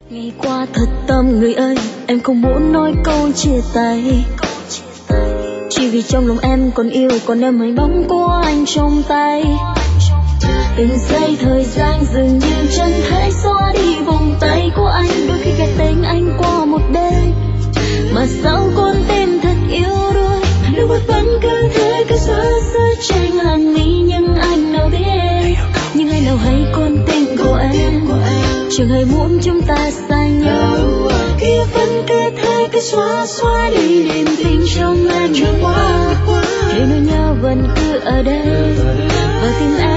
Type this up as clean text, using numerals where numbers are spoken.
Ngày qua thật tâm người ơi, em không muốn nói câu chia tay. Chỉ vì trong lòng em còn yêu, còn em mãi bóng của anh trong tay. Từng giây thời gian dường như chẳng thể xóa đi vòng tay của anh. Đôi khi gạt tên anh qua một bên, mà sao con tim thật yếu đuối. Nước mắt vẫn cứ thế cứ xóa trên làn mi, nhưng anh nào biết, nhưng ai nào hay con tim của em chẳng hề muốn chúng ta xa nhau. Kia vẫn cứ thế cứ xóa đi niềm tin trong em đã qua, để nỗi nhớ vẫn cứ ở đây và tim em